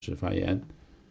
是发言。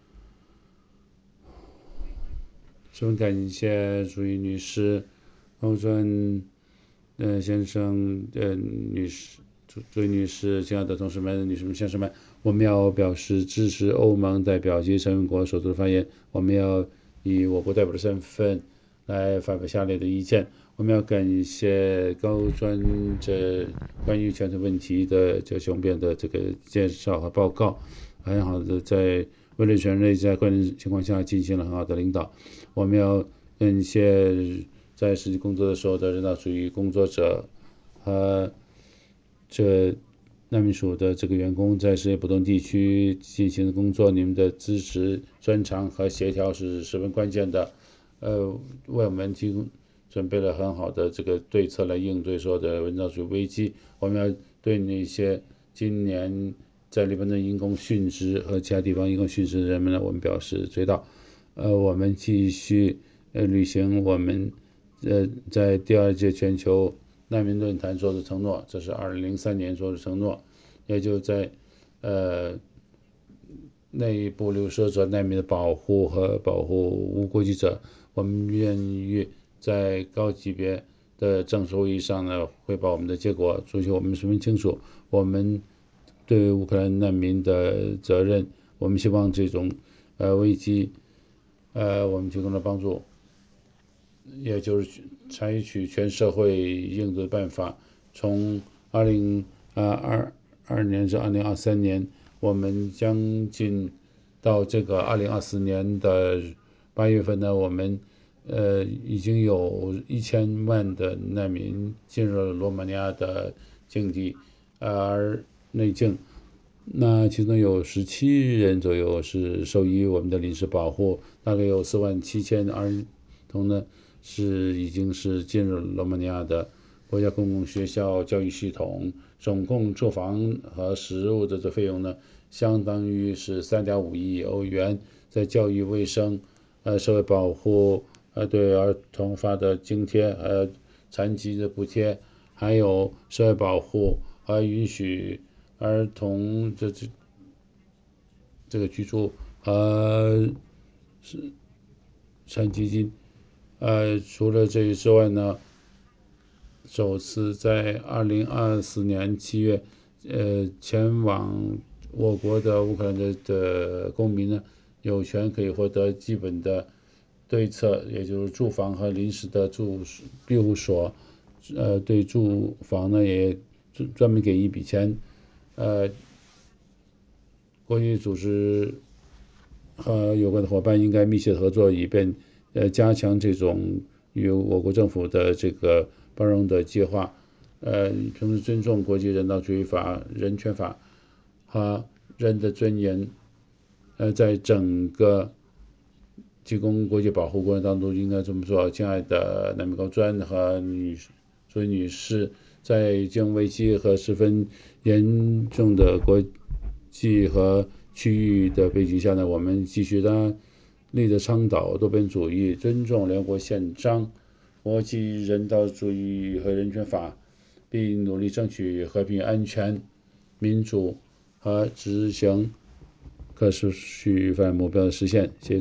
十分感谢朱毅女士、欧尊先生、女士、朱毅女士、亲爱的同事们、女士们、先生们，我们要表示支持欧盟代表及成员国所做的发言。我们要以我国代表的身份来发表下列的意见。我们要感谢高专关于全球问题的这个雄辩的这个介绍和报告，很好的在为了全人类在关键情况下进行了很好的领导。我们要感谢在实际工作的时候的人道主义工作者和难民署的这个员工在世界不同地区进行的工作，你们的支持、专长和协调是十分关键的。为我们准备了很好的这个对策来应对所有的人道主义危机。我们要对那些今年在黎巴嫩因公殉职和其他地方因公殉职的人们呢，我们表示追悼。我们继续履行我们在第二届全球难民论坛做的承诺，这是2003年做的承诺，也就在内部流失者难民的保护和保护无国籍者。我们愿意在高级别的正式会议上呢汇报我们的结果。主席，我们十分清楚我们对乌克兰难民的责任。我们希望这种危机我们提供了帮助，也就是采取全社会应对办法。从2022年至2023年，我们将近到这个2024年的8月份呢，我们已经有1000万的难民进入了罗马尼亚的境地而内境。那其中有17人左右是受益于我们的临时保护，大概有47000儿童呢已经是进入罗马尼亚的国家公共学校教育系统。总共住房和食物的这费用呢，相当于是3.5亿欧元。在教育、卫生、社会保护、对儿童发的津贴、残疾的补贴，还有社会保护和允许儿童这个居住和残疾金。除了这之外呢，首次在2024年7月，前往我国的乌克兰的公民呢，有权可以获得基本的对策，也就是住房和临时的庇护所。对住房呢也专门给一笔钱。国际组织和有关的伙伴应该密切合作，以便加强这种与我国政府的这个包容的计划。同时尊重国际人道主义法、人权法和人的尊严。在整个提供国际保护过程当中应该这么做。亲爱的难民高专和朱女士，在经危机和十分严重的国际和区域的背景下呢，我们继续的倡导多边主义，尊重联合国宪章、国际人道主义和人权法，并努力争取和平、安全、民主和执行可持续发展目标的实现。谢谢。